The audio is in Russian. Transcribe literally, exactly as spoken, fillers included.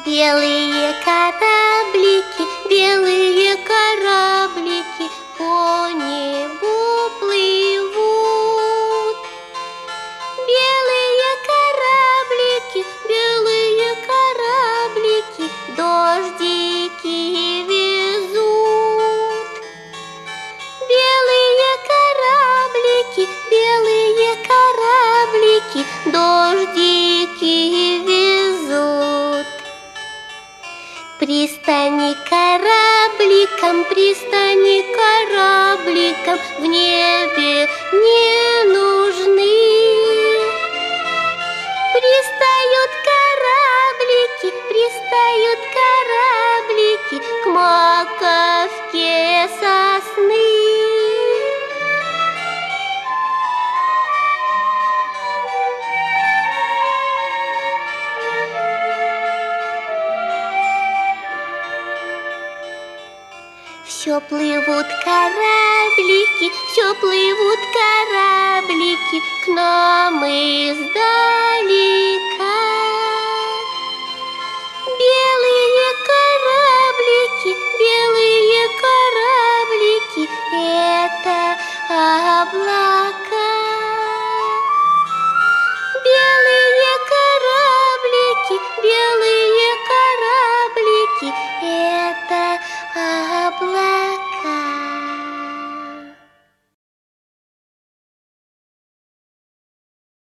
Белые кораблики, белые кораблики по небу плывут. Белые кораблики, белые кораблики дождики везут. Белые кораблики, белые кораблики дождики везут. Пристани корабликам, пристани корабликам в небе не нужны. Пристают кораблики, пристают кораблики к маковке сосны. Все плывут кораблики, все плывут кораблики к нам издалека. Белые кораблики, белые кораблики — это облака.